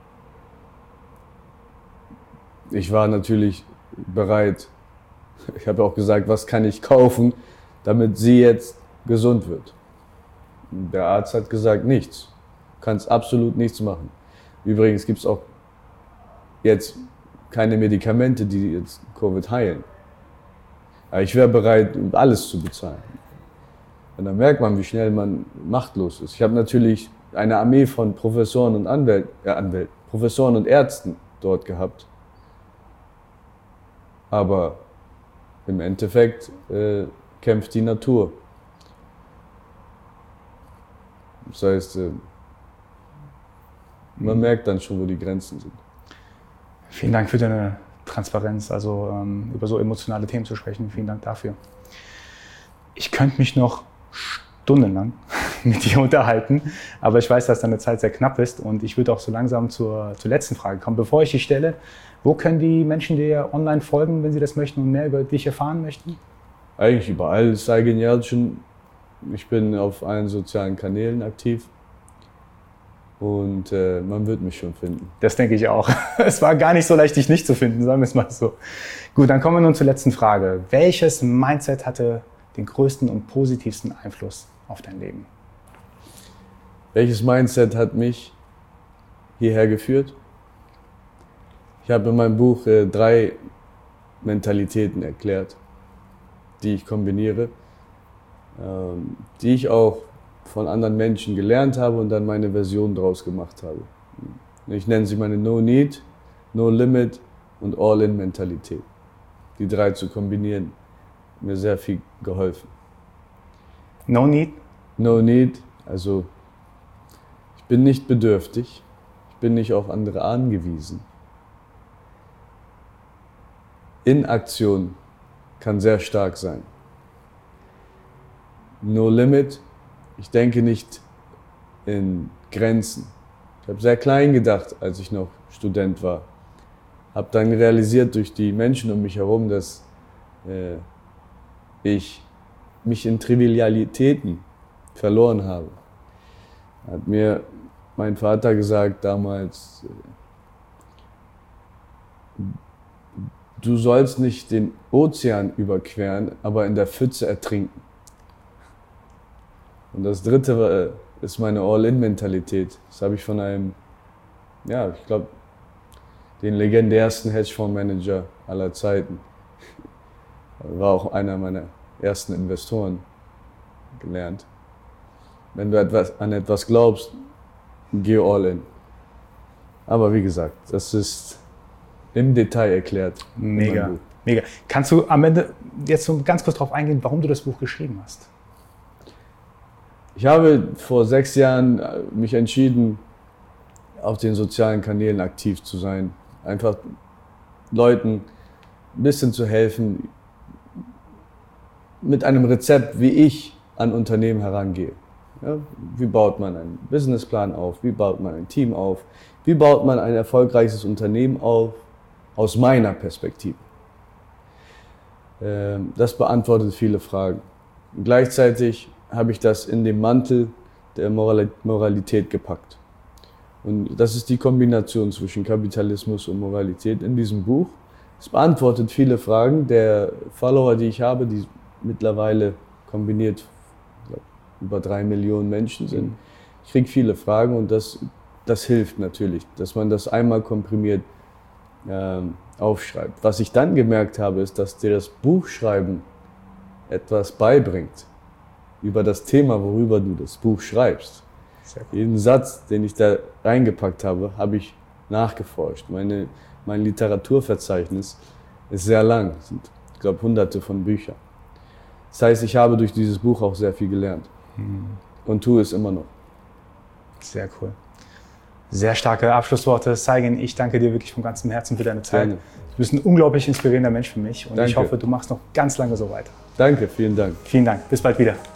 A: Ich war natürlich bereit. Ich habe auch gesagt, was kann ich kaufen, damit sie jetzt gesund wird. Der Arzt hat gesagt, nichts. Du kannst absolut nichts machen. Übrigens gibt es auch jetzt keine Medikamente, die jetzt Covid heilen. Aber ich wäre bereit, alles zu bezahlen. Und dann merkt man, wie schnell man machtlos ist. Ich habe natürlich eine Armee von Professoren und Anwält, äh, Anwält, Professoren und Ärzten dort gehabt. Aber im Endeffekt äh, kämpft die Natur. Das heißt, äh, man merkt dann schon, wo die Grenzen sind.
B: Vielen Dank für deine Transparenz, also ähm, über so emotionale Themen zu sprechen. Vielen Dank dafür. Ich könnte mich noch stundenlang mit dir unterhalten, aber ich weiß, dass deine Zeit sehr knapp ist und ich würde auch so langsam zur, zur letzten Frage kommen. Bevor ich die stelle, wo können die Menschen dir online folgen, wenn sie das möchten und mehr über dich erfahren möchten?
A: Eigentlich überall. Saygin Yalcin. Ich bin auf allen sozialen Kanälen aktiv. Und äh, man wird mich schon finden.
B: Das denke ich auch. Es war gar nicht so leicht, dich nicht zu finden, sagen wir es mal so. Gut, dann kommen wir nun zur letzten Frage. Welches Mindset hatte den größten und positivsten Einfluss auf dein Leben?
A: Welches Mindset hat mich hierher geführt? Ich habe in meinem Buch äh, drei Mentalitäten erklärt, die ich kombiniere, ähm, die ich auch von anderen Menschen gelernt habe und dann meine Version daraus gemacht habe. Ich nenne sie meine No-Need, No-Limit und All-In-Mentalität. Die drei zu kombinieren, hat mir sehr viel geholfen.
B: No-Need?
A: No-Need, also ich bin nicht bedürftig, ich bin nicht auf andere angewiesen. Inaktion kann sehr stark sein. No-Limit, ich denke nicht in Grenzen. Ich habe sehr klein gedacht, als ich noch Student war. Habe dann realisiert durch die Menschen um mich herum, dass äh, ich mich in Trivialitäten verloren habe. Hat mir mein Vater gesagt damals, du sollst nicht den Ozean überqueren, aber in der Pfütze ertrinken. Und das dritte ist meine All-In-Mentalität. Das habe ich von einem, ja, ich glaube, den legendärsten Hedgefondsmanager aller Zeiten. War auch einer meiner ersten Investoren gelernt. Wenn du etwas, an etwas glaubst, geh all in. Aber wie gesagt, das ist im Detail erklärt.
B: Mega, mega. Kannst du am Ende jetzt so ganz kurz darauf eingehen, warum du das Buch geschrieben hast?
A: Ich habe vor sechs Jahren mich entschieden, auf den sozialen Kanälen aktiv zu sein. Einfach Leuten ein bisschen zu helfen, mit einem Rezept, wie ich an Unternehmen herangehe. Ja, wie baut man einen Businessplan auf? Wie baut man ein Team auf? Wie baut man ein erfolgreiches Unternehmen auf? Aus meiner Perspektive. Das beantwortet viele Fragen. Und gleichzeitig habe ich das in den Mantel der Moralität gepackt. Und das ist die Kombination zwischen Kapitalismus und Moralität in diesem Buch. Es beantwortet viele Fragen der Follower, die ich habe, die mittlerweile kombiniert glaub, über drei Millionen Menschen sind. Ich kriege viele Fragen und das, das hilft natürlich, dass man das einmal komprimiert ähm, aufschreibt. Was ich dann gemerkt habe, ist, dass dir das Buchschreiben etwas beibringt über das Thema, worüber du das Buch schreibst. Sehr cool. Jeden Satz, den ich da reingepackt habe, habe ich nachgeforscht. Meine, mein Literaturverzeichnis ist sehr lang, es sind, ich glaube, hunderte von Büchern. Das heißt, ich habe durch dieses Buch auch sehr viel gelernt mhm. und tue es immer noch.
B: Sehr cool. Sehr starke Abschlussworte. Saigen, ich danke dir wirklich von ganzem Herzen für deine Zeit. Gerne. Du bist ein unglaublich inspirierender Mensch für mich und danke. Ich hoffe, du machst noch ganz lange so weiter.
A: Danke, vielen Dank.
B: Vielen Dank. Bis bald wieder.